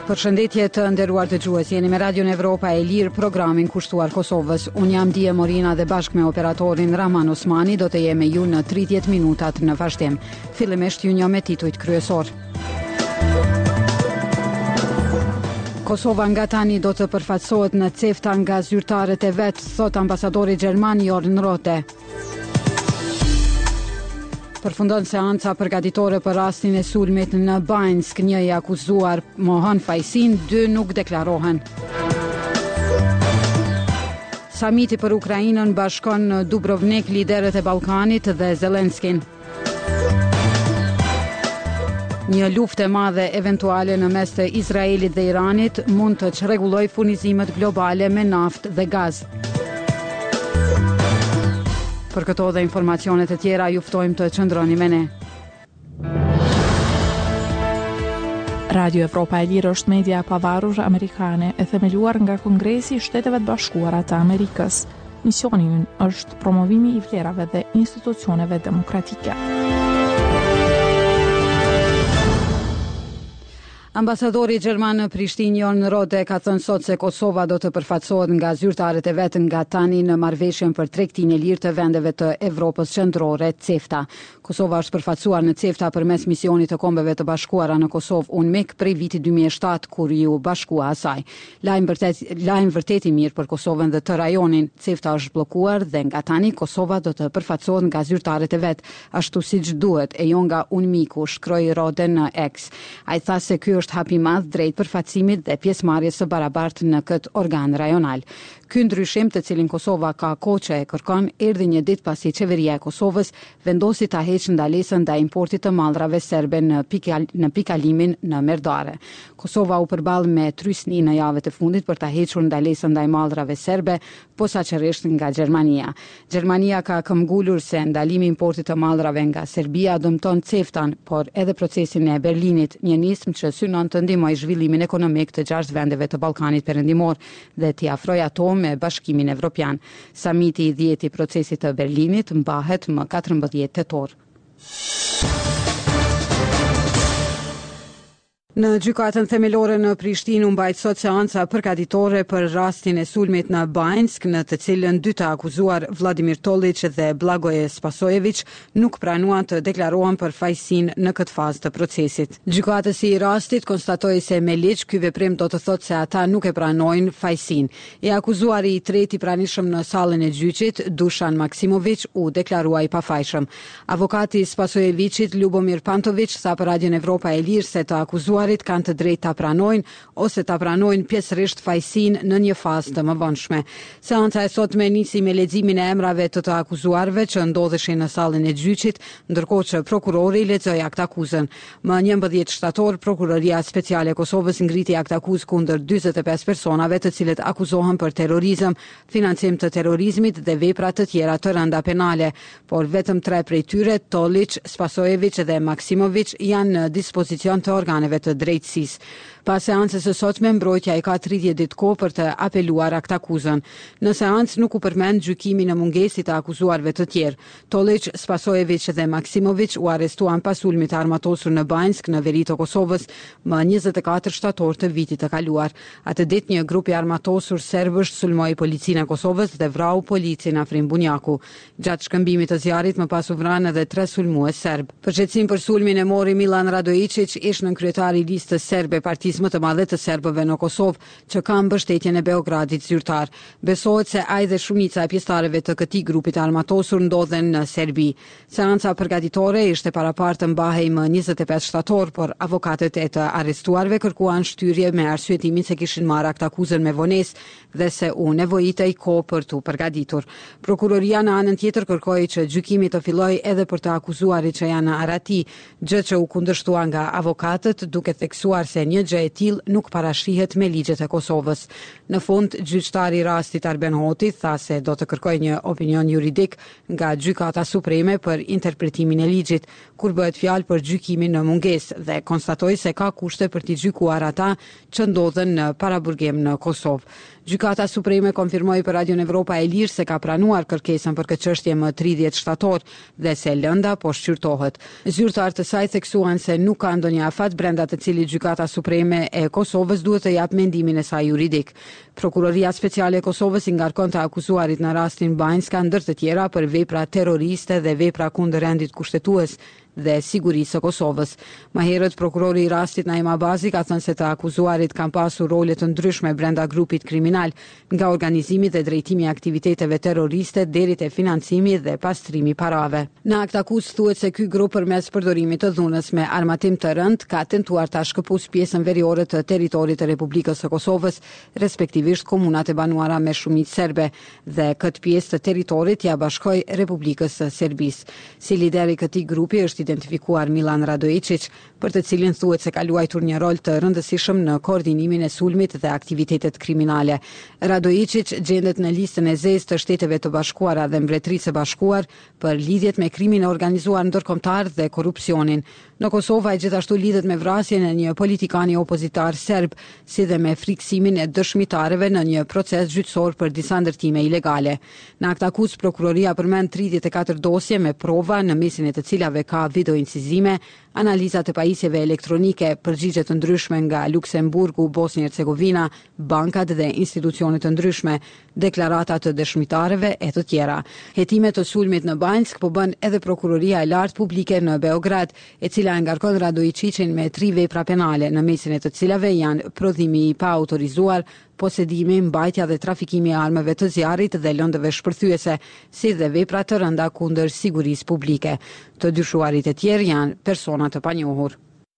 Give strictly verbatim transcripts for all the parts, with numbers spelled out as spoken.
Përshëndetje të nderuar dëgjues, jeni me Radion Evropa e Lirë, programin kushtuar Kosovës. Unë jam Dije Morina dhe bashkë me operatorin Rahman Osmani do të jem me ju në tridhjetë minutat në vazhdim. Fillimisht ju një me titujt kryesor. Kosova nga tani do të përfaqësohet në CEFTA nga zyrtarët e vet, thot ambasadori gjerman Jorn Rote. Përfundon seanca përgatitore për rastin e sulmit në Banjsk, një i akuzuar mohon fajsin, dy nuk deklarohen. Samiti për Ukrainën bashkon në Dubrovnik liderët e Ballkanit dhe Zelenskin. Një luftë e madhe eventuale në mes të Izraelit dhe Iranit mund të çrregullojë furnizimet globale me naftë dhe gaz. Për këto dhe informacionet e tjera ju ftojmë të qëndroni me ne. Radio Evropa e Lirë është media e pavarur amerikane e themeluar nga Kongresi i Shteteve të Bashkuara të Amerikës. Misioni i ynë është promovimi i vlerave dhe institucioneve demokratike. Ambasadori gjerman në Prishtinë Jorn Rote ka thënë sot se Kosova do të përfaqësohet nga zyrtarët e vet nga tani në marrëveshjen për tregtinë e lirë të vendeve të Evropës Qendrore, CEFTA. Kosova është përfaqësuar në CEFTA përmes misionit të Kombeve të Bashkuara në Kosovë UNMIK prej vitit dy mijë e shtatë kur ju bashkua asaj. Lajm vërtet lajm vërtet i mirë për Kosovën dhe të rajonin. CEFTA është bllokuar dhe nga tani Kosova do të përfaqësohet nga zyrtarët e vet, ashtu siç duhet e jo nga UNMIK-u, shkroi Rote në X. Ai tha se ky është hap i madh drejt përfaqësimit dhe pjesëmarrjes së barabartë në këtë organ rajonal. Ky ndryshim, të cilin Kosova ka kohë që e kërkon, erdhi një ditë pasi qeveria e Kosovës vendosi ta heqë ndalesën ndaj importit të mallrave serbe në pikal, në pikalimin në Merdare. Kosova u përball me trysni në javët e fundit për ta hequr ndalesën ndaj mallrave serbe, posaçërisht nga Gjermania. Gjermania ka këmbgulur se ndalimi i importit të mallrave nga Serbia dëmton CEFTA-n, por edhe procesin e Berlinit, një nismë që synon të ndihmojë zhvillimin ekonomik të gjashtë vendeve të Ballkanit Perëndimor dhe t'i afrojë ato me Bashkimin Evropian. Samiti i dhjetë i procesit të Berlinit mbahet më katërmbëdhjetë tetor. Në gjykatën themelore në Prishtinë u mbajt sot seanca përgatitore për rastin e sulmit në Banjsk, në të cilën dy të akuzuar Vladimir Tollić dhe Blagoje Spasojević nuk pranuan të deklarohen për fajësinë në këtë fazë të procesit. Gjykatësi i rastit konstatoi se me ligj ky veprim do të thotë se ata nuk e pranojnë fajësinë. E akuzuari i tretë i pranishëm në sallën e gjyqit, Dušan Maksimović, u deklarua i pafajshëm. Avokati i Spasojevićit, Ljubomir Pantović, tha për Radion Evropa e Lirë se të akuzuar kanë të drejtë ta pranojnë ose ta pranojnë pjesërisht fajësinë në një fazë të mëvonshme. Seanca e sotme nisi me leximin e emrave të të akuzuarve që ndodheshin në sallën e gjyqit, ndërkohë që prokurori lexoi aktakuzën. Më njëmbëdhjetë shtator, Prokuroria Speciale e Kosovës ngriti aktakuzë kundër dyzet e pesë personave të cilët akuzohen për terrorizëm, financim të terrorizmit dhe vepra të tjera të rënda penale, por vetëm tre prej tyre, Tollić, Spasojević dhe Maksimović, janë në dispozicion të organeve të drejtësisë. Pas seancës së sotme, mbrojtja i ka tridhjetë ditë kohë për të apeluar aktakuzën. Në seancë nuk u përmend gjykimi në mungesë të akuzuarve të tjerë. Tollić, Spasojević dhe Maksimović u arrestuan pas sulmit të armatosur në Banjsk në veri të Kosovës më njëzet e katër shtator të vitit të kaluar. Atë ditë një grup i armatosur serbësh sulmoi policinë e Kosovës dhe vrau policin Afrim Bunjaku. Gjatë shkëmbimit të zjarrit më pas u vranë edhe tre sulmues serb. Përgjegjësinë për sulmin e mori Milan Radojičić, ish nën kryetari i listës serbe partisë më të madhe të serbëve në Kosovë, që ka mbështetjen e Beogradit zyrtar. Besohet se ai dhe shumica e pjesëtarëve të këtij grupi të armatosur ndodhen në Serbi. Seanca përgatitore ishte parapartë të mbahej më njëzet e pesë shtator, por avokatët e të arrestuarve kërkuan shtyrje me arsyetimin se kishin marrë aktakuzën me vonesë dhe se u nevojitej kohë për t'u përgatitur. Prokuroria në anën tjetër kërkoi që gjykimi të fillojë edhe për të akuzuarit që janë në arati, gjë që u kundërshtua nga avokatët, duke theksuar se një gjë e tillë nuk parashihet me ligjet e Kosovës. Në fund, gjyqtari i rastit Arben Hoti tha se do të kërkojë një opinion juridik nga Gjykata Supreme për interpretimin e ligjit, kur bëhet fjalë për gjykimin në mungesë dhe konstatoi se ka kushte për t'i gjykuar ata që ndodhen në paraburgim në Kosovë. Gjykata Supreme konfirmoi për Radion Evropa e Lirë se ka pranuar kërkesën për këtë çështje më tridhjetë shtator dhe se lënda po shqyrtohet. Zyrtarët e saj theksuan se nuk ka ndonjë afat brenda të cilit Gjykata Supreme e Kosovës duhet të jap mendimin e saj juridik. Prokuroria Speciale e Kosovës i ngarkon të akuzuarit në rastin Banjska ndër të tjera për vepra terroriste dhe vepra kundër rendit kushtetues dhe sigurisë së Kosovës. Më herët prokurori i rastit Naim Abazi ka thënë se të akuzuarit kanë pasur role të ndryshme brenda grupit kriminal, nga organizimi dhe drejtimi i aktiviteteve terroriste deri te financimi dhe pastrimi parave. Në akt akuzë thuhet se ky grup përmes përdorimit të dhunës me armatim të rënd ka tentuar ta shkëputës pjesën veriore të territorit të Republikës së Kosovës, respektivisht komunat e banuara me shumicë serbe, dhe këtë pjesë të territorit ja bashkoi Republikës së Serbisë. Si lider i këtij grupi është identifikuar Milan Radojičić, për të cilin thuhet se ka luajtur një rol të rëndësishëm në koordinimin e sulmit dhe aktivitetet kriminale. Radojičić gjendet në listën e zezë të Shteteve të Bashkuara dhe Mbretërisë së Bashkuar për lidhjet me krimin e organizuar ndërkombëtar dhe korrupsionin. Në Kosovë ai gjithashtu lidhet me vrasjen e një politikani opozitar serb, si dhe me friksimin e dëshmitarëve në një proces gjyqësor për disa ndërtime ilegale. Në akt akuzë prokuroria përmend tridhjetë e katër dosje me prova, në mesin e të cilave ka video incizime, analiza të pajisjeve elektronike, përgjigje të ndryshme nga Luksemburgu, Bosnia Hercegovina, bankat dhe institucione të ndryshme, deklarata të dëshmitarëve e të tjera. Hetimet të sulmit në Banjsk po bën edhe prokuroria e lartë publike në Beograd, e cila e ngarkon Radojičićin me tri vepra penale, në mesin e të cilave janë prodhimi i pa autorizuar, posedimi, mbajtja dhe trafikimi e armëve të zjarrit dhe lëndëve shpërthyese, si dhe vepra të rënda kundër sigurisë publike. Të dyshuarit e tjerë janë persona të panjohur.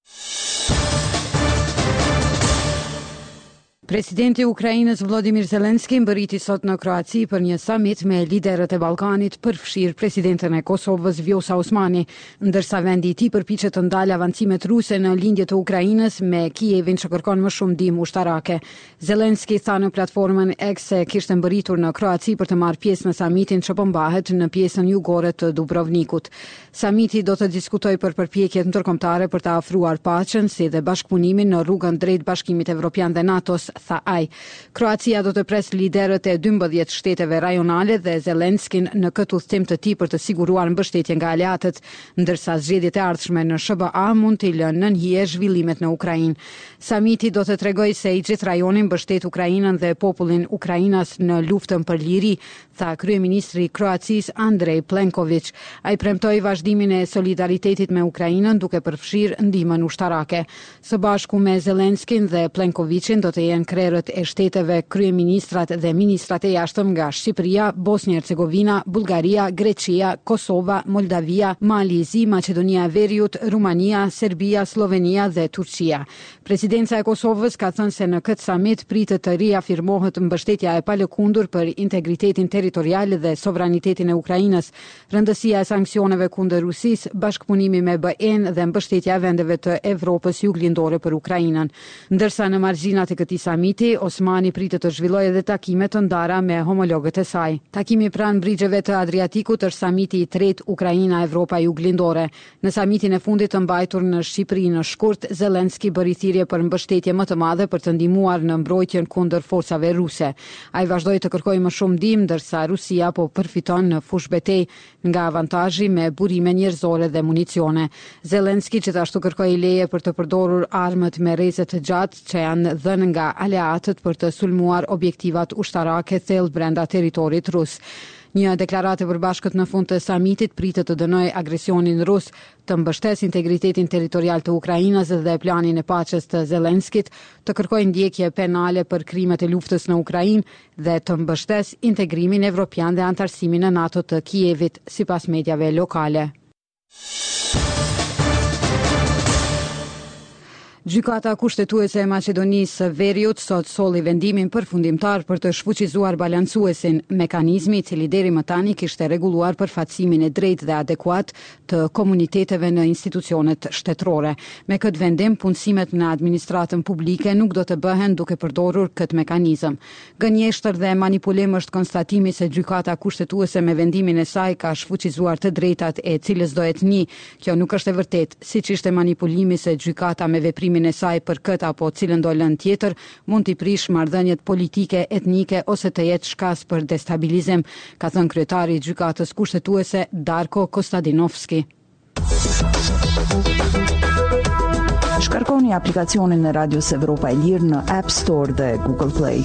Presidenti i Ukrainës Volodymyr Zelensky mbërriti sot në Kroaci për një summit me liderët e Ballkanit, përfshirë presidenten e Kosovës Vjosa Osmani, ndërsa vendi i tij përpiqet të ndalë avancimet ruse në lindje të Ukrainës me Kijevin që kërkon më shumë ndihmë ushtarake. Zelensky tha në platformën X se kishte mbërritur në Kroaci për të marrë pjesë në summitin që po mbahet në pjesën jugore të Dubrovnikut. Summiti do të diskutojë për përpjekjet ndërkombëtare për të afruar paqen, si dhe bashkëpunimin në rrugën drejt Bashkimit Evropian dhe NATO-s, tha ai. Kroacia do të pres liderët e dymbëdhjetë shteteve rajonale dhe Zelenskyn në këtë udhtim të tij për të siguruar mbështetje nga aleatët, ndërsa zgjedhjet e ardhshme në S B A mund të lënë nën hije zhvillimet në Ukrainë. Samiti do të tregojë se i gjithë rajoni mbështet Ukrainën dhe popullin ukrainas në luftën për liri, tha kryeministri i Kroacisë Andrej Plenković. Ai premtoi vazhdimin e solidaritetit me Ukrainën duke përfshirë ndihmën ushtarake. Së bashku me Zelenskyn dhe Plenkovićin do të jenë krerët e shteteve, kryeministrat dhe ministrat e jashtëm nga Shqipëria, Bosnia Hercegovina, Bullgaria, Greqia, Kosova, Moldavia, Mali i Zi, Maqedonia e Veriut, Rumania, Serbia, Slovenia dhe Turqia. Presidenca e Kosovës ka thënë se në këtë summit pritet të riafirmohet mbështetja e palëkundur për integritetin territorial dhe sovranitetin e Ukrainës, rëndësia e sanksioneve kundër Rusisë, bashkëpunimi me B E-n dhe mbështetja e vendeve të Evropës juglindore për Ukrainën. Ndërsa në margjinat e këtij samiti, Osmani pritet të zhvillojë edhe takime të ndara me homologët e saj. Takimi pranë brigjeve të Adriatikut është samiti i tretë Ukraina Evropa juglindore. Në samitin e fundit të mbajtur në Shqipëri në shkurt, Zelensky bëri thirrje për mbështetje më të madhe për të ndihmuar në mbrojtjen kundër forcave ruse. Ai vazhdoi të kërkojë më shumë ndihmë, ndërsa Rusia po përfiton në fush betejë nga avantazhi me burime njerëzore dhe municione. Zelensky gjithashtu kërkoi leje për të përdorur armët me rreze të gjatë që janë dhënë nga aleatët për të sulmuar objektivat ushtarake thellë brenda territorit rus. Një deklaratë e përbashkët në fund të samitit pritet të dënojë agresionin rus, të mbështesë integritetin territorial të Ukrainës dhe planin e paqes të Zelenskit, të kërkojë ndjekje penale për krimet e luftës në Ukrainë dhe të mbështesë integrimin evropian dhe antarësimin në NATO të Kijevit, sipas mediave lokale. Gjykata kushtetuese e Maqedonisë së Veriut sot solli vendimin përfundimtar për të shfuqizuar balancuesin, mekanizmi i cili deri më tani kishte rregulluar përfaqësimin e drejtë dhe adekuat të komuniteteve në institucionet shtetërore. Me këtë vendim, punësimet në administratën publike nuk do të bëhen duke përdorur këtë mekanizëm. Gënjeshtër dhe manipulim është konstatimi se gjykata kushtetuese me vendimin e saj ka shfuqizuar të drejtat e cilës do etni. Kjo nuk është e vërtetë, siç ishte manipulimi se gjykata me veprime vendimin e saj për këtë apo cilën do lënë tjetër mund t'i prish marrëdhëniet politike, etnike ose të jetë shkas për destabilizim, ka thënë kryetari i gjykatës kushtetuese Darko Kostadinovski. Shkarkoni aplikacionin e Radios Evropa e Lirë në App Store dhe Google Play.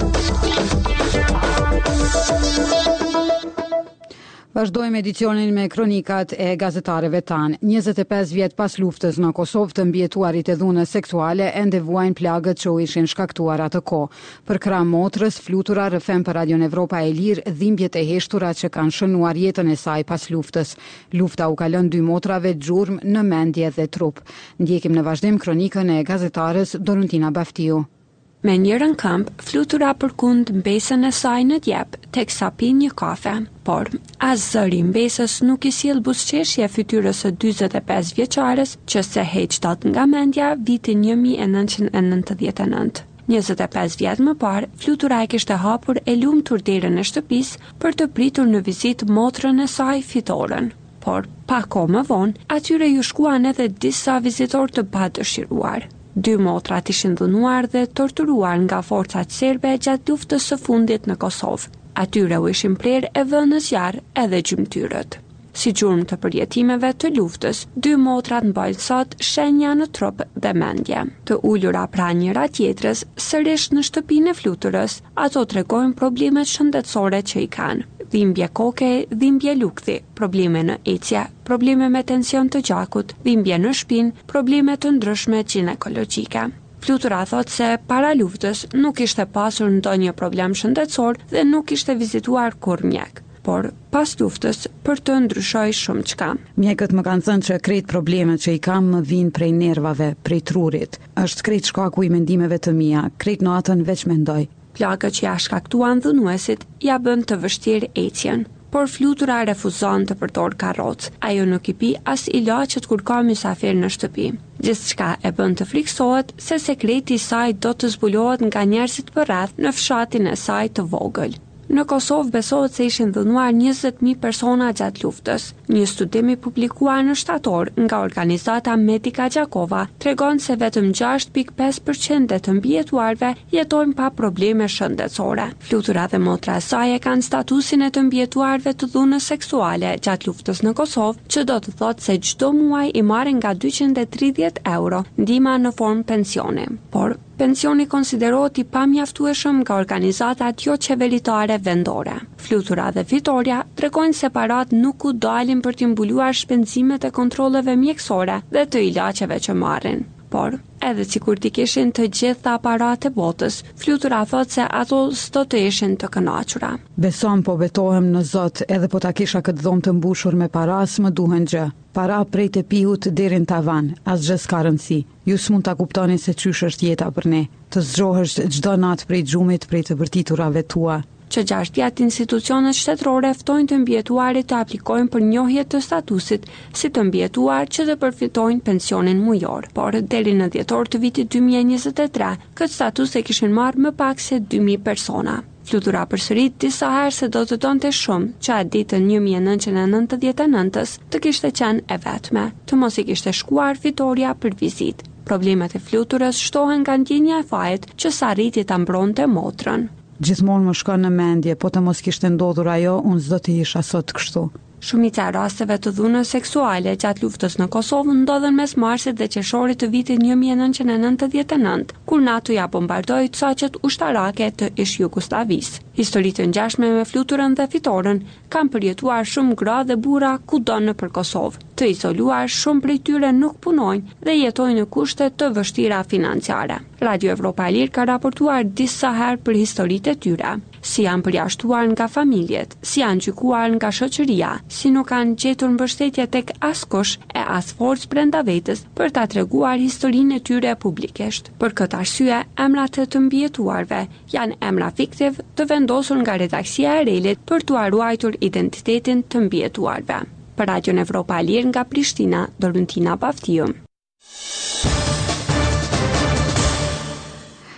Vazhdojmë edicionin me kronikat e gazetarëve tanë. njëzet e pesë vjet pas luftës në Kosovë të mbjetuarit e dhunës seksuale ende vuajnë plagët që u ishin shkaktuar atë kohë. Për krah motrës, flutura rrëfem për Radion Evropa e Lirë dhimbjet e heshtura që kanë shënuar jetën e saj pas luftës. Lufta u ka lënë dy motrave gjurmë në mendje dhe trup. Ndjekim në vazhdim kronikën e gazetarës Doruntina Baftiu. Me njërën këmp, flutura përkund mbesën e saj në djep, teksa pi një kafe, por as zëri mbesës nuk i sjell buzëqeshje fytyrës së dyzet e pesë vjeçares që se heqtat nga mendja vitin një mijë e nëntëqind e nëntëdhjetë e nëntë. njëzet e pesë vjet më parë, flutura e kishte hapur e lumtur derën e shtëpisë për të pritur në vizitë motrën e saj fitoren. Por, pa kohë më vonë, atyre ju shkuan edhe disa vizitorë të padëshiruar. Dy motrat ishin dhunuar dhe torturuar nga forcat serbe gjatë luftës së fundit në Kosovë. Atyre u ishin prerë e vënë në zjarr edhe gjymtyrët. Si gjurmë të përjetimeve të luftës, dy motrat mbajnë sot shenja në trup dhe mendje. Të ulura pra njëra tjetrës, sërish në shtëpinë e fluturës, ato tregojnë problemet shëndetësore që i kanë. Dhimbje koke, dhimbje lukthi, probleme në ecje, probleme me tension të gjakut, dhimbje në shpinë, probleme të ndryshme ginekologjike. Flutura thot se para luftës nuk ishte pasur ndonjë problem shëndetësor dhe nuk ishte vizituar kur mjek. Por pas luftës për të ndryshoj shumë çka. Mjekët më kanë thënë që krejt problemet që i kam më vinë prej nervave, prej trurit. Është krejt shkaku i mendimeve të mia, krejt natën veç mendoj. Plagët që ja shkaktuan dhunuesit ja bën të vështirë ecjen, por flutura refuzon të përdor karrocë. Ajo nuk i pi as ilaçet kur ka mysafir në shtëpi. Gjithçka e bën të friksohet se sekreti i saj do të zbulohet nga njerëzit përreth në fshatin e saj të vogël. Në Kosovë besohet se ishin dhunuar njëzet mijë persona gjatë luftës. Një studim i publikuar në shtator nga organizata Medica Gjakova tregon se vetëm gjashtë pikë pesë përqind të mbjetuarve jetojnë pa probleme shëndetësore. Flutura dhe motra e saj kanë statusin e të mbjetuarve të dhunës seksuale gjatë luftës në Kosovë, që do të thotë se çdo muaj i marrin nga dyqind e tridhjetë euro ndihma në formë pensioni. Por pensioni konsiderohet i pamjaftueshëm nga organizatat jo qeveritare vendore. Flutura dhe Fitoria tregojnë se parat nuk u dalin për të mbuluar shpenzimet e kontrolleve mjekësore dhe të ilaçeve që marrin. Por, edhe sikur t'i kishin të gjitha aparate botës, Flutura thot se ato s'do të ishin të kënaqura. Besom po betohem në Zot, edhe po ta kisha këtë dhomë të mbushur me para, s'më duhen gjë. Para prej të pihut deri në tavan, asgjë s'ka rëndësi. Ju s'mund ta kuptoni se çysh është jeta për ne. Të zgjohesh çdo natë prej xhumit, prej të vërtiturave tua. Që gjashtë vjet institucionet shtetërore ftojnë të mbjetuarit të aplikojnë për njohje të statusit si të mbjetuar që të përfitojnë pensionin mujor. Por deri në dhjetor të vitit dy mijë e njëzet e tre, këtë status e kishin marrë më pak se dy mijë persona. Flutura përsërit disa herë se do të donte shumë që atë ditën një mijë e nëntëqind e nëntëdhjetë e nëntës të kishte qenë e vetme, të mos i kishte shkuar Fitoria për vizitë. Problemet e fluturës shtohen nga ndjenja e fajit që s'arriti ta mbronte motrën. Gjithmonë më shkon në mendje, po të mos kishte ndodhur ajo, unë s'do të isha sot kështu. Shumica e rasteve të dhunës seksuale gjatë luftës në Kosovë ndodhen mes marsit dhe qershorit të vitit një mijë e nëntëqind e nëntëdhjetë e nëntë, kur NATO ja bombardoi saqet ushtarake të ish Jugosllavisë. Historitë të ngjashme me Fluturën dhe Fitoren kanë përjetuar shumë gra dhe burra kudo nëpër Kosovë. Të izoluar, shumë prej tyre nuk punojnë dhe jetojnë në kushte të vështira financiare. Radio Evropa e Lirë ka raportuar disa herë për historitë e tyre, si janë përjashtuar nga familjet, si janë gjykuar nga shoqëria, si nuk kanë gjetur mbështetje tek askush e as forcë brenda vetes për ta treguar historinë e tyre publikisht. Për këtë arsye, emrat e të mbjetuarve janë emra fiktiv të vendosur nga redaksia e Relit për t'u ruajtur identitetin të mbjetuarve. Për Radion Evropa e Lirë nga Prishtina, Doruntina Baftiu.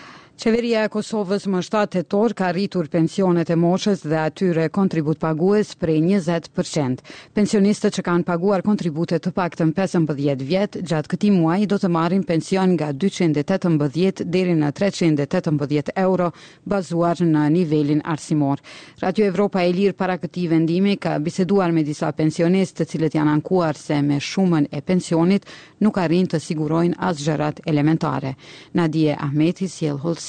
Qeveria e Kosovës më shtatë tetor ka rritur pensionet e moshës dhe atyre kontribut pagues prej njëzet përqind. Pensionistët që kanë paguar kontribute të paktën pesëmbëdhjetë vjet gjatë këtij muaji do të marrin pension nga dyqind e tetëmbëdhjetë deri në treqind e tetëmbëdhjetë euro bazuar në nivelin arsimor. Radio Evropa e Lirë para këtij vendimi ka biseduar me disa pensionistë të cilët janë ankuar se me shumën e pensionit nuk arrin të sigurojnë as gjërat elementare. Nadije Ahmeti sjell hollësi.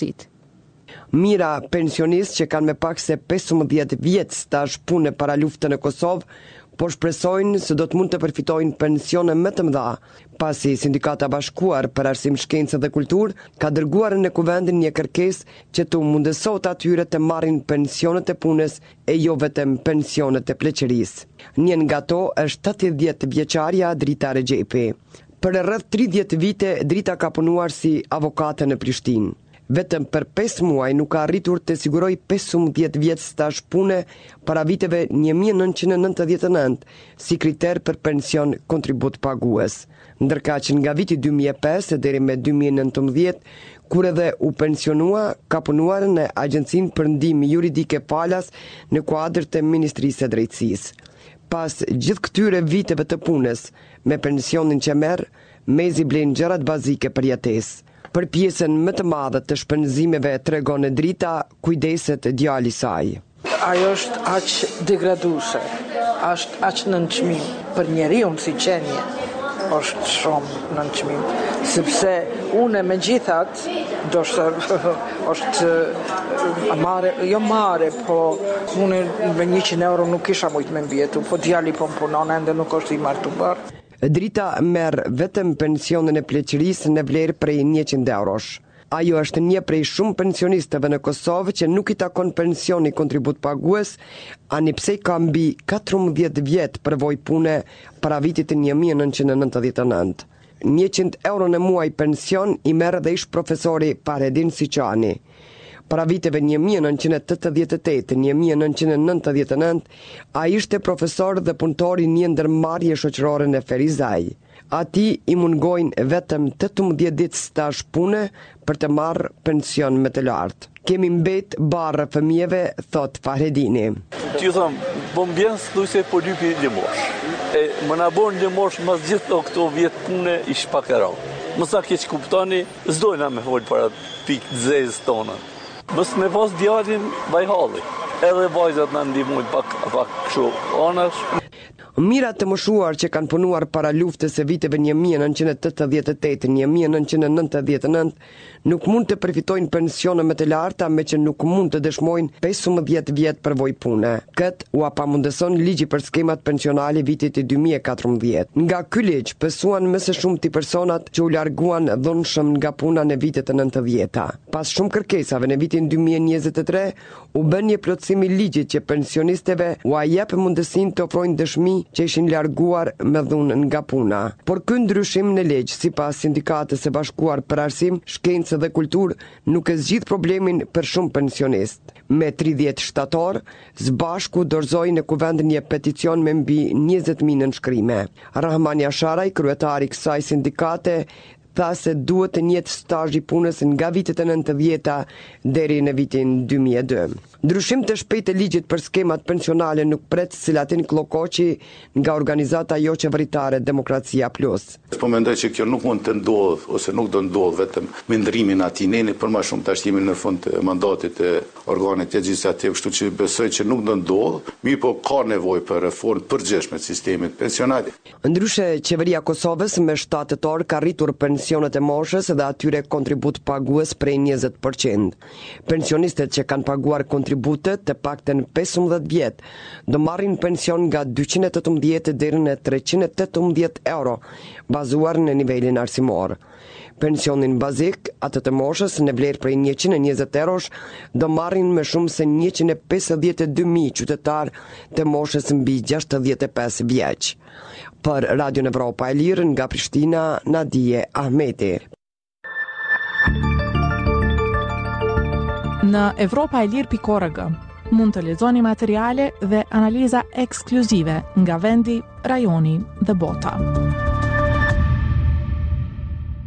Mira pensionistë që kanë me pak se pesëmbëdhjetë vjet stazh pune para luftën në Kosovë, por shpresojnë se do të mund të përfitojnë pensione më të mëdha, pasi Sindikata Bashkuar për Arsim, Shkencë dhe Kulturë ka dërguar në kuvendin një kërkesë që të mundësot atyre të marrin pensionet e punës e jo vetëm pensionet e pleqërisë. Një nga to është tetëdhjetë vjeçarja Drita Rexhepi. Për rreth tridhjetë vite Drita ka punuar si avokate në Prishtinë. Vetëm për pesë muaj nuk ka arritur të siguroj pesëmbëdhjetë vjet stazh pune para viteve një mijë e nëntëqind e nëntëdhjetë e nëntë si kriter për pension kontribut pagues. Ndërka që nga viti dy mijë e pesë deri me dy mijë e nëntëmbëdhjetë, kur edhe u pensionua, ka punuar në Agjencinë për Ndihmë Juridike Falas në kuadër të Ministrisë së Drejtësisë. Pas gjithë këtyre viteve të punës, me pensionin që merr, mezi blen gjërat bazike për jetesë. Për pjesën më të madhe të shpenzimeve tregon e Drita kujdeset djali i saj. Ajo është aq degraduese, është aq nënçmim për njeriu si qenie. Është shumë nënçmim, sepse unë megjithatë do të është marrë, jo marrë, po unë me njëqind euro nuk kisha mujt me mbjetu, po djali po punon ende nuk është i martuar. Drita merr vetëm pensionin e pleqërisë në vlerë prej njëqind eurosh. Ajo është një prej shumë pensionistëve në Kosovë që nuk i takon pensioni kontribut pagues, ani pse ka mbi katërmbëdhjetë vjet përvojë pune para vitit një mijë e nëntëqind e nëntëdhjetë e nëntë. njëqind euro në muaj pension i merr dhe ish profesori Paredin Siçani. Para viteve një mijë e nëntëqind e tetëdhjetë e tetë - një mijë e nëntëqind e nëntëdhjetë e nëntë, ai ishte profesor dhe punëtor i një ndërmarrje shoqërore në Ferizaj. Ati i mungojnë vetëm tetëmbëdhjetë ditë stazh pune për të marrë pension më të lartë. Kemi mbet barë fëmijëve, thot Fahredini. Ti thëm, po mbjen thujse po lypi limosh. E më na bon limosh mas gjithë këto vjet pune i shpakërau. Mos sa keq kuptoni, s'dojna me fol para pikë zezë tona. Mos me pas djalin vajhalli. Edhe vajzat na ndihmojnë pak pak kështu anash. Mirat të moshuar që kanë punuar para luftës së viteve një mijë e nëntëqind e tetëdhjetë e tetë - një mijë e nëntëqind e nëntëdhjetë e nëntë nuk mund të përfitojnë pensione më të larta me që nuk mund të dëshmojnë pesëmbëdhjetë vjet përvojë pune. Kët u pamundëson ligji për skemat pensionale vitit dy mijë e katërmbëdhjetë. Nga ky ligj pësuan më së shumti personat që u larguan dhunshëm nga puna në vitet e nëntëdhjeta. Pas shumë kërkesave në vitin dy mijë e njëzet e tre u bën një plotësim i ligjit që pensionistëve u jep mundësinë të ofrojnë dëshmi që ishin larguar me dhunë nga puna. Por ky ndryshim në ligj, sipas Sindikatës së Bashkuar për Arsim, Shkencë dhe Kulturë, nuk e zgjidh problemin për shumë pensionistë. Me tridhjetë shtator, Zbashku dorëzoi në kuvend një peticion me mbi njëzet mijë nënshkrime. Rahman Jasharaj, kryetari i kësaj sindikate, tha se duhet të njëjtë stazhi punës nga vitet e nëntëdhjeta deri në vitin dy mijë e dy. Ndryshim të shpejtë e ligjit për skemat pensionale nuk pret Selatin Klokoqi nga organizata jo qeveritare Demokracia Plus. Po mendoj që kjo nuk mund të ndodhë ose nuk do ndodhë vetëm me ndrimin atij neni, për më shumë tash jemi në fund të mandatit të organit legislativ, kështu që besoj që nuk do ndodhë, mirë po ka nevojë për reformë përgjithshme të sistemit pensional. Ndryshe, qeveria Kosovës me shtatë tetor ka rritur pensionet e moshës dhe atyre kontribut pagues prej njëzet përqind. Pensionistët që kanë paguar kontributet të paktën pesëmbëdhjetë vjet do marrin pension nga dyqind e tetëmbëdhjetë deri në treqind e tetëmbëdhjetë euro, bazuar në nivelin arsimor. Pensionin bazik, atë të moshës në vlerë prej njëqind e njëzet eurosh, do marrin më shumë se njëqind e pesëdhjetë e dy mijë qytetar të moshës mbi gjashtëdhjetë e pesë vjeç. Për Radio Evropa e Lirë nga Prishtina, Nadije Ahmeti. Në evropa e lirë pikë org mund të lexoni materiale dhe analiza ekskluzive nga vendi, rajoni dhe bota.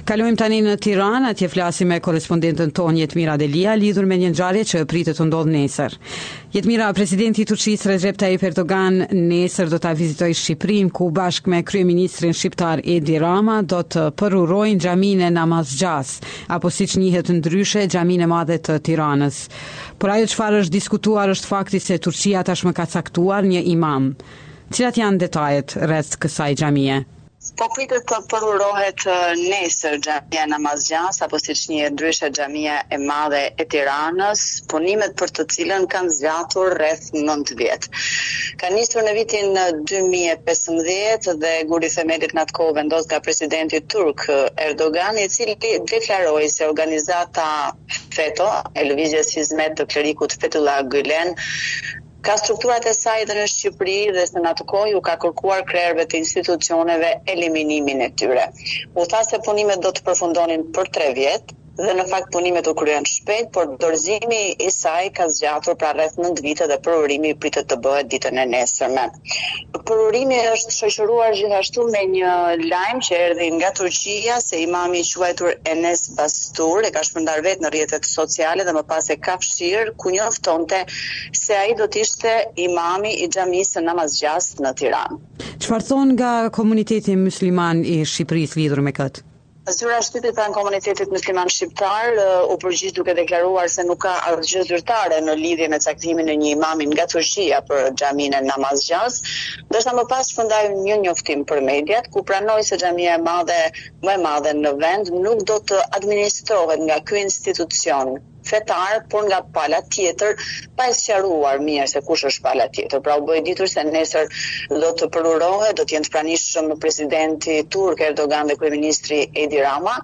Kalojmë tani në Tiranë, atje flasim me korespondentën tonë Jetmira Delia lidhur me një ngjarje që pritet të ndodhë nesër. Jetmira, presidenti i Turqisë Recep Tayyip Erdogan nesër do ta vizitojë Shqipërinë, ku bashkë me kryeministrin shqiptar Edi Rama do të përurojnë xhaminë e Namazgjas, apo siç njihet ndryshe xhaminë e madhe të Tiranës. Por ajo çfarë është diskutuar është fakti se Turqia tashmë ka caktuar një imam. Cilat janë detajet rreth kësaj xhamie? Po pritet të përurohet nesër xhamia e Namazgjas, apo siç njihet ndryshe xhamia e madhe e Tiranës, punimet për të cilën kanë zgjatur rreth nëntë vjet. Ka nisur në vitin dy mijë e pesëmbëdhjetë dhe guri themelit në atë kohë vendos nga presidenti turk Erdogan, i cili deklaroi se organizata FETÖ, e lëvizjes Hizmet të klerikut Fethullah Gülen, ka strukturat e saj edhe në Shqipëri dhe se në atë kohë u ka kërkuar krerëve të institucioneve eliminimin e tyre. U tha se punimet do të përfundonin për tre vjet dhe në fakt punimet u kryen shpejt, por dorëzimi i saj ka zgjatur pra rreth nëntë vite dhe përurimi pritet të bëhet ditën e nesërme. Përurimi është shoqëruar gjithashtu me një lajm që erdhi nga Turqia se imami i quajtur Enes Bastur e ka shpërndar vetë në rrjetet sociale dhe më pas e ka fshirë ku njoftonte se ai do të ishte imami i xhamisë së Namazgjas në Tiranë. Çfarë thon nga komuniteti musliman i Shqipërisë lidhur me këtë? Zyra shtypit pranë komunitetit musliman shqiptar uh, u përgjigj duke deklaruar se nuk ka asgjë zyrtare në lidhje me caktimin e një imami nga Turqia për xhaminë e Namazgjas, ndërsa më pas shpërndai një njoftim për mediat ku pranoi se xhamia e madhe, më e madhe në vend, nuk do të administrohet nga ky institucion fetar, por nga pala tjetër, pa e sqaruar mirë se kush është pala tjetër. Pra u bë ditur se nesër do të përurohet, do të jenë të pranishëm presidenti turk Erdogan dhe kryeministri Edi Rama,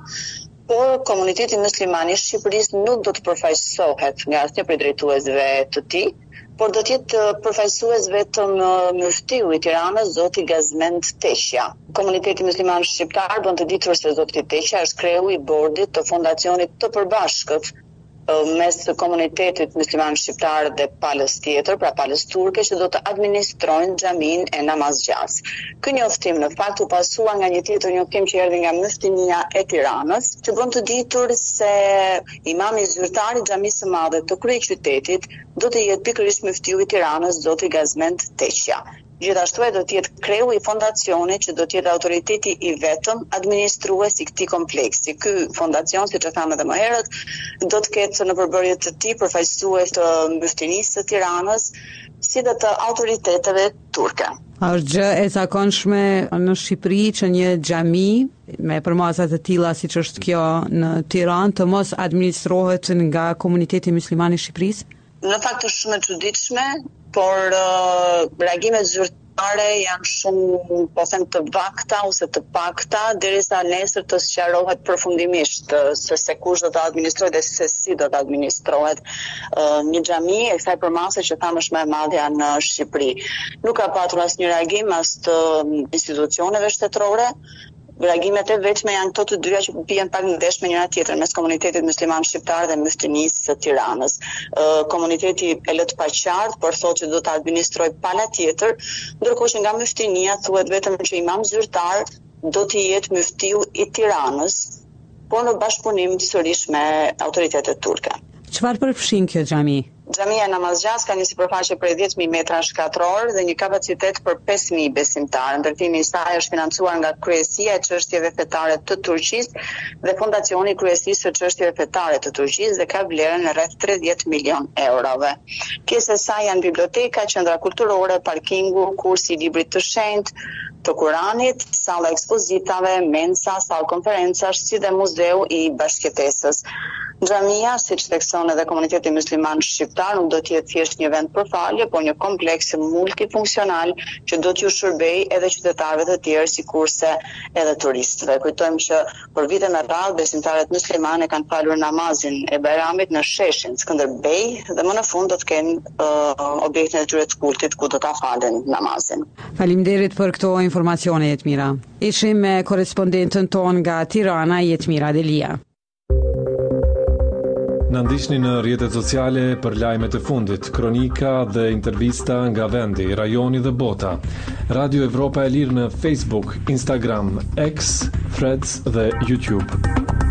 por komuniteti musliman i Shqipërisë nuk do të përfaqësohet nga asnjë prej drejtuesve të tij, por do të jetë përfaqësues vetëm muftiu i Tiranës, zoti Gazmend Teqja. Komuniteti musliman shqiptar bën të ditur se zoti Teqja është kreu i bordit të fondacionit të përbashkët mes komunitetit musliman shqiptar dhe palës tjetër, pra palës turke, që do të administrojnë xhaminë e Namazgjas. Ky njoftim në fakt u pasua nga një tjetër njoftim që erdhi nga Muftinia e Tiranës, që bën të ditur se imami zyrtar i xhamisë së madhe të kryeqytetit do të jetë pikërisht muftiu i Tiranës, zoti Gazmend Teqja. Gjithashtu do të jetë kreu i fondacionit që do të jetë autoriteti i vetëm administrues i këtij kompleksi. Ky fondacion, siç e thamë edhe më herët, do të ketë në përbërje të tij përfaqësues të Muftinisë së Tiranës, si dhe të autoriteteve turke. A është gjë e zakonshme në Shqipëri që një xhami me përmasa të tilla siç është kjo në Tiranë të mos administrohet nga komuniteti musliman i Shqipërisë? Në fakt është shumë e çuditshme, por uh, reagimet zyrtare janë shumë, po them, të vakta ose të pakta, derisa nesër të sqarohet përfundimisht uh, se se kush do të administrohet dhe se si do të administrohet uh, një xhami e kësaj përmase që thamë është më e madhja në Shqipëri. Nuk ka patur asnjë reagim as të institucioneve shtetërore. Reagimet e vetme janë këto të dyja që bien pak në ndesh me njëra tjetrën mes komunitetit musliman shqiptar dhe Muftinisë së Tiranës. Uh, komuniteti e lë të paqartë, por thotë që do të administrojë pala tjetër, ndërkohë që nga Muftinia thuhet vetëm që imam zyrtar do të jetë muftiu i Tiranës, por në bashkëpunim sërish me autoritetet turke. Çfarë përfshin kjo xhami? Xhamia e Namazgjas ka një sipërfaqe prej dhjetë mijë metra shkatror dhe një kapacitet për pesë mijë besimtarë. Ndërtimi i saj është financuar nga Kryesia e Çështjeve Fetare të Turqisë dhe Fondacioni i Kryesisë së Çështjeve Fetare të Turqisë dhe ka vlerën e rreth tridhjetë milion eurove. Pjesë e saj janë biblioteka, qendra kulturore, parkingu, kursi i librit të shenjtë, të Kuranit, salla ekspozitave, mensa, sallë konferencash, si dhe muzeu i bashkëtesës. Xhamia, siç thekson edhe komuniteti musliman shqiptar, nuk do të jetë thjesht një vend për falje, por një kompleks multifunksional që do t'ju shërbejë edhe qytetarëve të tjerë, sikurse edhe turistëve. Kujtojmë që për vite me radhë besimtarët muslimane kanë falur namazin e Bajramit në sheshin Skënderbej dhe më në fund do të kenë uh, objektin e tyre të kultit ku do ta falen namazin. Faleminderit për këto informacione, Jetmira. Ishim me korespondentën tonë nga Tirana, Jetmira Delia. Na ndiqni në rrjetet sociale për lajmet e fundit, kronika dhe intervista nga vendi, rajoni dhe bota. Radio Evropa e Lirë në Facebook, Instagram, X, Threads dhe YouTube.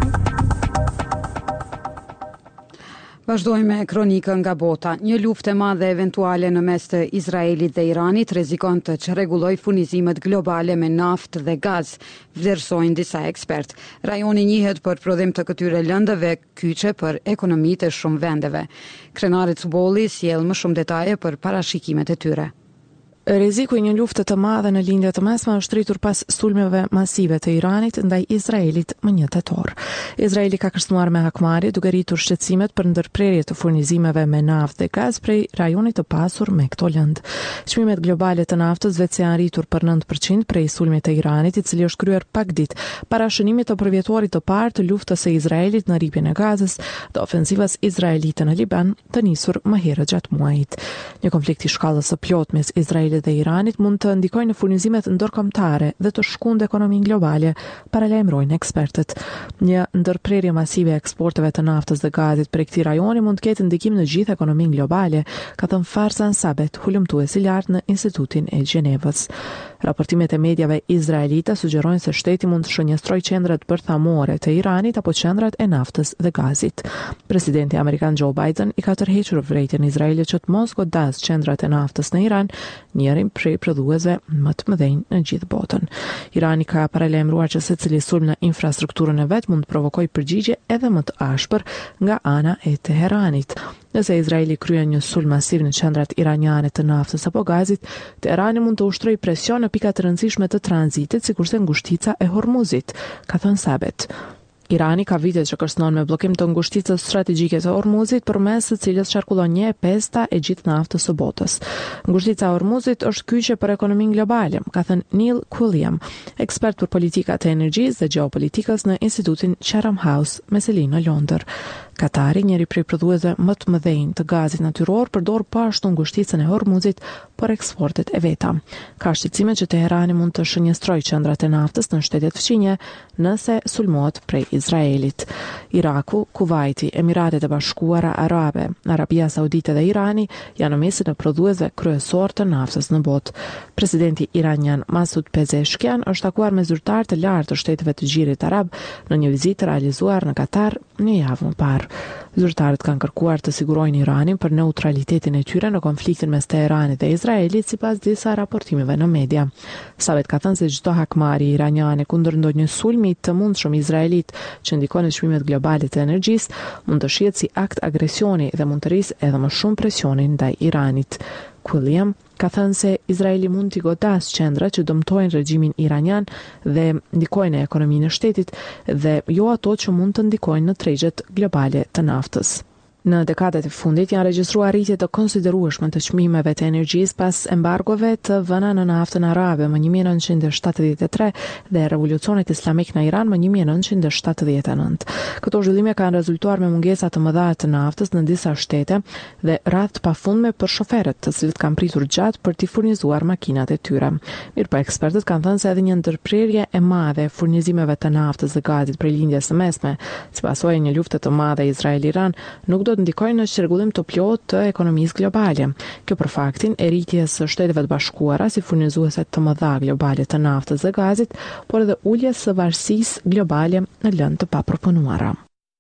Vazhdojmë me kronikën nga bota. Një luftë e madhe eventuale në mes të Izraelit dhe Iranit rrezikon të çrregullojë furnizimet globale me naftë dhe gaz, vlerësojnë disa ekspert. Rajoni njihet për prodhim të këtyre lëndëve kyçe për ekonomitë e shumë vendeve. Krenari Cubolli sjell më shumë detaje për parashikimet e tyre. Rreziku i një lufte të madhe në lindje të mesme është rritur pas sulmeve masive të Iranit ndaj Izraelit më një tetor. Izraeli ka kërcënuar me hakmarrje duke rritur shqetësimet për ndërprerje të furnizimeve me naftë dhe gaz prej rajonit të pasur me këto lëndë. Çmimet globale të naftës vetë janë rritur për nëntë përqind prej sulmit të Iranit, i cili është kryer pak ditë para shënimit të përvjetorit të parë të luftës së Izraelit në rripjen e Gazës dhe ofensivës izraelite në Liban, të nisur më herët gjatë muajit. Një konflikt i shkallës së plotë mes Izraelit dhe Iranit mund të ndikojë në furnizimet ndërkombëtare dhe të shkundë ekonominë globale, paralajmërojnë ekspertët. Një ndërprerje masive e eksporteve të naftës dhe gazit prej këtij rajoni mund të ketë ndikim në gjithë ekonominë globale, ka thënë Farzan Sabet, hulumtues i lartë në Institutin e Gjenevës. Raportimet e mediave izraelite sugjerojnë se shteti mund të shënjestrojë qendrat bërthamore të Iranit apo qendrat e naftës dhe gazit. Presidenti amerikan Joe Biden i ka tërhequr vërejtjen izraelit që të mos godasë qendrat e naftës në Iran, njërin prej prodhuesve më të mëdhenj në gjithë botën. Irani ka paralajmëruar që secili sulm në infrastrukturën e vet mund të provokojë përgjigje edhe më të ashpër nga ana e Teheranit. Nëse Izraeli kryen një sulm masiv në qendrat iraniane të naftës apo gazit, Teherani mund të ushtrojë presion në pika të rëndësishme të tranzitit, sikurse ngushtica e Hormuzit, ka thënë Sabet. Irani ka vite që kërcënon me bllokim të ngushticës strategjike të Hormuzit, përmes së cilës qarkullon një e pesta e gjithë naftës së botës. Ngushtica e Hormuzit është kyçe për ekonominë globale, ka thënë Neil Quilliam, ekspert për politika të energjisë dhe gjeopolitikës në Institutin Chatham House me seli në Londër. Katari, njëri prej prodhuesve më të mëdhenj të gazit natyror, përdor po ashtu ngushticën e Hormuzit për eksportet e veta. Ka shqetësime që Teherani mund të shënjestrojë qendrat e naftës në shtetet fqinje nëse sulmohet prej Izraelit. Iraku, Kuvaiti, Emiratet e Bashkuara Arabe, Arabia Saudite dhe Irani janë në mesin e prodhuesve kryesor të naftës në botë. Presidenti iranian Masoud Pezeshkian është takuar me zyrtar të lartë të shteteve të Gjirit Arab në një vizitë realizuar në Katar një javë më parë. Zyrtarët kanë kërkuar të sigurojnë Iranin për neutralitetin e tyre në konfliktin mes Teheranit dhe Izraelit, sipas disa raportimeve në media. Sabet ka thënë se çdo hakmarrje iraniane kundër ndonjë sulmi të mundshëm izraelit që ndikon në çmimet globale të energjisë mund të shihet si akt agresioni dhe mund të rrisë edhe më shumë presionin ndaj Iranit. Quilliam ka thënë se Izraeli mund t'i godasë qendra që dëmtojnë regjimin iranian dhe ndikojnë në ekonominë e shtetit dhe jo ato që mund të ndikojnë në tregjet globale të naftës. Në dekadat e fundit janë regjistruar rritje të konsiderueshme të çmimeve të energjisë pas embargove të vëna në naftën arabe më një mijë e nëntëqind e shtatëdhjetë e tre dhe revolucionit islamik në Iran më një mijë e nëntëqind e shtatëdhjetë e nëntë. Këto zhvillime kanë rezultuar me mungesa të mëdha të naftës në disa shtete dhe radhë të pafundme për shoferët, të cilët kanë pritur gjatë për t'i furnizuar makinat e tyre. Mirpo ekspertët kanë thënë se edhe një ndërprerje e madhe e furnizimeve të naftës dhe gazit prej lindjes së mesme, si pasojë një lufte të madhe Izrael-Iran, nuk do të ndikojnë në çrregullim të plotë të ekonomisë globale. Kjo për faktin e rritjes së Shteteve të Bashkuara si furnizuese të mëdha globale të naftës dhe gazit, por edhe uljes së varësisë globale në lëndë të papërpunuara.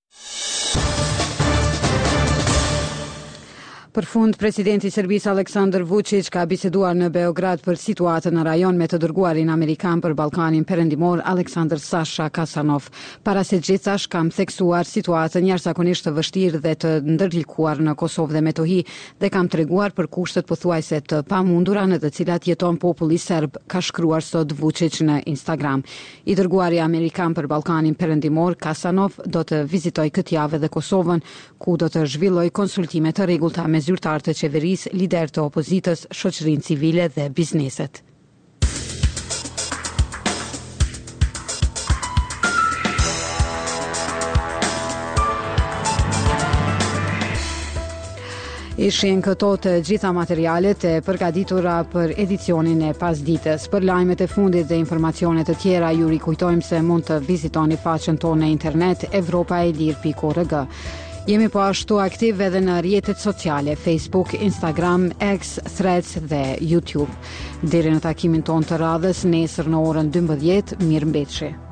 Për fund, presidenti i Serbisë Aleksandar Vučić ka biseduar në Beograd për situatën në rajon me të dërguarin amerikan për Ballkanin Perëndimor Aleksandar Sasha Kasanov. Para se gjithash kam theksuar situatën jashtëzakonisht të vështirë dhe të ndërlikuar në Kosovë dhe Metohi dhe kam treguar për kushtet pothuajse të pamundura në të cilat jeton populli serb, ka shkruar sot Vučić në Instagram. I dërguari amerikan për Ballkanin Perëndimor Kasanov do të vizitojë këtë javë dhe Kosovën, ku do të zhvillojë konsultime të rregullta me zyrtar të qeverisë, lider të opozitës, shoqërinë civile dhe bizneset. Ishin këto të gjitha materialet e përgatitura për edicionin e pasdites. Për lajmet e fundit dhe informacionet të tjera, ju rikujtojmë se mund të vizitoni faqen tonë në internet evropaelir pikë org. Jemi po ashtu aktiv edhe në rrjetet sociale, Facebook, Instagram, X, Threads dhe YouTube. Deri në takimin ton të radhës nesër në orën dymbëdhjetë, mirëmbëjtje.